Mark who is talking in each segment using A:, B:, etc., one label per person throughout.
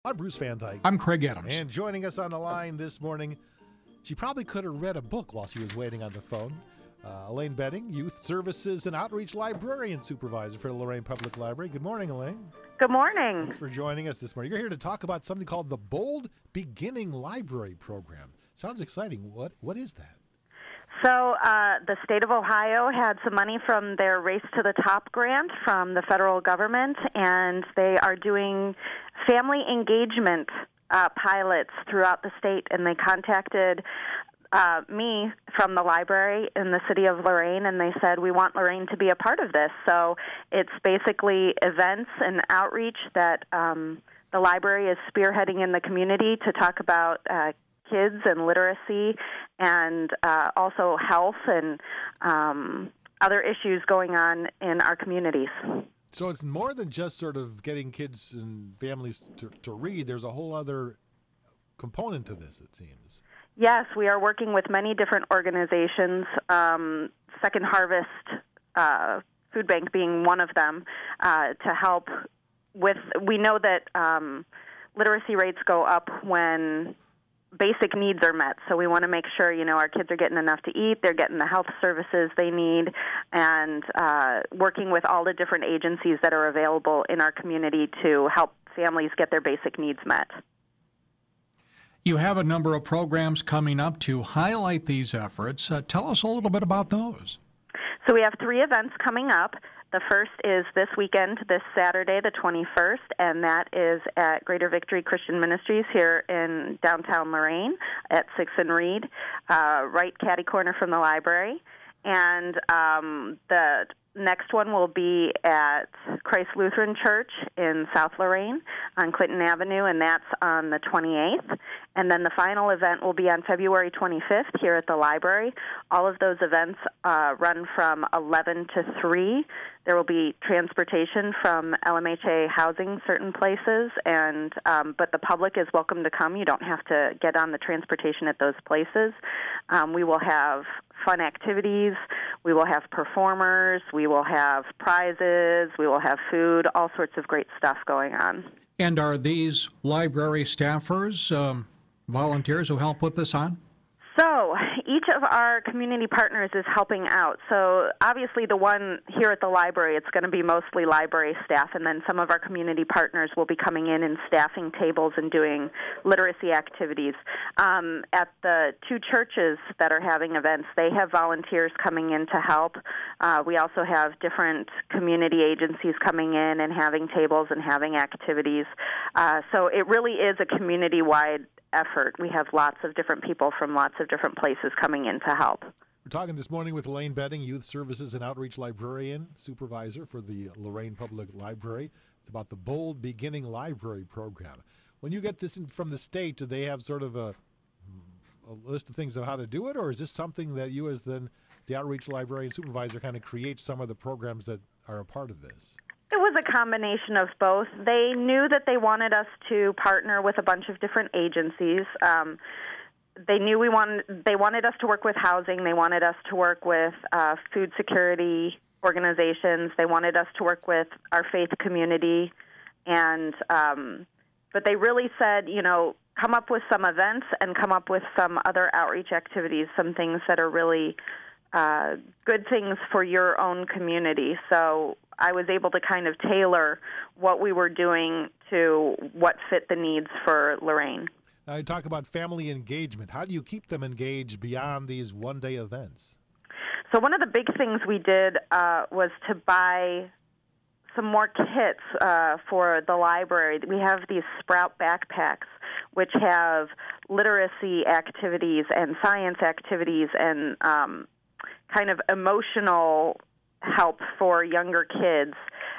A: I'm Bruce Van Dyke.
B: I'm Craig Adams.
A: And joining us on the line this morning, she probably could have read a book while she was waiting on the phone. Elaine Betting, Youth Services and Outreach Librarian Supervisor for the Lorain Public Library. Good morning, Elaine.
C: Good morning.
A: Thanks for joining us this morning. You're here to talk about something called the Bold Beginning Library Program. Sounds exciting. What is that?
C: So the state of Ohio had some money from their Race to the Top grant from the federal government, and they are doing family engagement pilots throughout the state, and they contacted me from the library in the city of Lorain, and they said, we want Lorain to be a part of this. So it's basically events and outreach that the library is spearheading in the community to talk about kids and literacy and also health and other issues going on in our communities.
A: So it's more than just sort of getting kids and families to read. There's a whole other component to this, it seems.
C: Yes, we are working with many different organizations, Second Harvest Food Bank being one of them, to help with, we know that literacy rates go up when basic needs are met. So we want to make sure, our kids are getting enough to eat, they're getting the health services they need, and working with all the different agencies that are available in our community to help families get their basic needs met.
B: You have a number of programs coming up to highlight these efforts. Tell us a little bit about those.
C: So we have 3 events coming up. The first is this weekend, this Saturday, the 21st, and that is at Greater Victory Christian Ministries here in downtown Lorain at 6th and Reed, right catty corner from the library. And the next one will be at Christ Lutheran Church in South Lorain on Clinton Avenue, and that's on the 28th. And then the final event will be on February 25th here at the library. All of those events run from 11 to 3. There will be transportation from LMHA housing certain places, and but the public is welcome to come. You don't have to get on the transportation at those places. We will have fun activities. We will have performers. We will have prizes. We will have food, all sorts of great stuff going on.
B: And are these library staffers, volunteers who help put this on?
C: So each of our community partners is helping out. So obviously the one here at the library, it's going to be mostly library staff, and then some of our community partners will be coming in and staffing tables and doing literacy activities. At the 2 churches that are having events, they have volunteers coming in to help. We also have different community agencies coming in and having tables and having activities. So it really is a community-wide effort. We have lots of different people from lots of different places coming in to help.
A: We're talking this morning with Elaine Betting, Youth Services and Outreach Librarian Supervisor for the Lorain Public Library. It's about the Bold Beginning Library Program. When you get this from the state, do they have sort of a list of things on how to do it, or is this something that you as the Outreach Librarian Supervisor kind of create some of the programs that are a part of this?
C: It was a combination of both. They knew that they wanted us to partner with a bunch of different agencies. They knew they wanted us to work with housing. They wanted us to work with food security organizations. They wanted us to work with our faith community. And but they really said, come up with some events and come up with some other outreach activities, some things that are really good things for your own community. So I was able to kind of tailor what we were doing to what fit the needs for Lorain.
A: Now you talk about family engagement. How do you keep them engaged beyond these one-day events?
C: So one of the big things we did was to buy some more kits for the library. We have these Sprout backpacks, which have literacy activities and science activities and kind of emotional help for younger kids.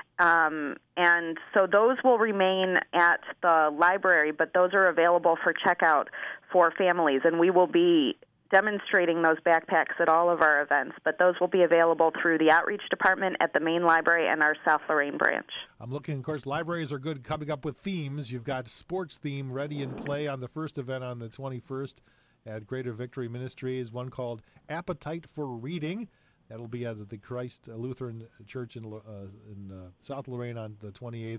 C: And so those will remain at the library, but those are available for checkout for families. And we will be demonstrating those backpacks at all of our events, but those will be available through the outreach department at the main library and our South Lorain branch.
A: I'm looking, of course, libraries are good coming up with themes. You've got sports theme ready in play on the first event on the 21st at Greater Victory Ministries, one called Appetite for Reading. That'll be at the Christ Lutheran Church in South Lorain on the 28th.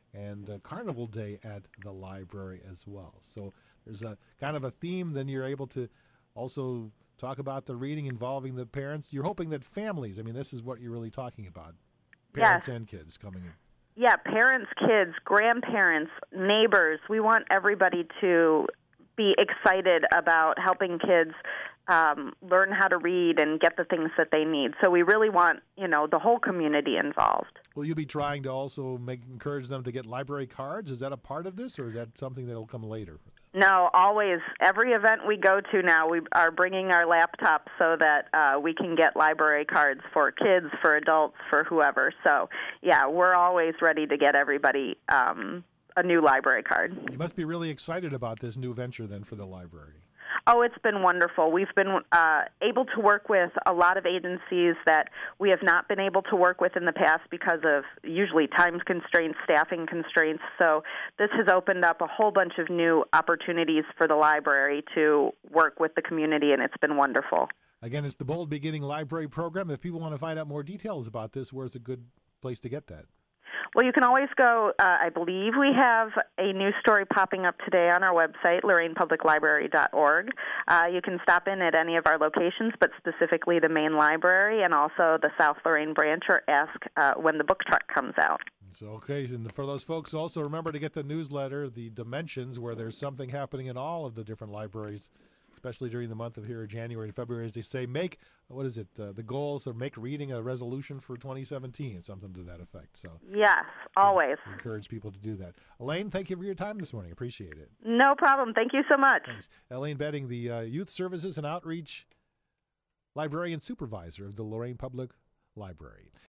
A: and Carnival Day at the library as well. So there's a kind of a theme. Then you're able to also talk about the reading involving the parents. You're hoping that families, I mean, this is what you're really talking about, parents
C: Yes.
A: and kids coming in.
C: Yeah, parents, kids, grandparents, neighbors. We want everybody to be excited about helping kids learn how to read and get the things that they need. So we really want, the whole community involved.
A: Will you be trying to also encourage them to get library cards? Is that a part of this, or is that something that will come later?
C: No, always. Every event we go to now, we are bringing our laptops so that we can get library cards for kids, for adults, for whoever. So, yeah, we're always ready to get everybody a new library card.
A: You must be really excited about this new venture then for the library.
C: Oh, it's been wonderful. We've been able to work with a lot of agencies that we have not been able to work with in the past because of usually time constraints, staffing constraints. So this has opened up a whole bunch of new opportunities for the library to work with the community, and it's been wonderful.
A: Again, it's the Bold Beginning Library Program. If people want to find out more details about this, where's a good place to get that?
C: Well, you can always go, I believe we have a news story popping up today on our website, LorrainePublicLibrary.org. You can stop in at any of our locations, but specifically the main library and also the South Lorraine branch, or ask when the book truck comes out.
A: So, okay, and for those folks, also remember to get the newsletter, The Dimensions, where there's something happening in all of the different libraries, especially during the month of here, January and February, as they say, the goals of make reading a resolution for 2017, something to that effect. So
C: Yes, always.
A: we encourage people to do that. Elaine, thank you for your time this morning. Appreciate it.
C: No problem. Thank you so much.
A: Thanks. Elaine Betting, the Youth Services and Outreach Librarian Supervisor of the Lorain Public Library.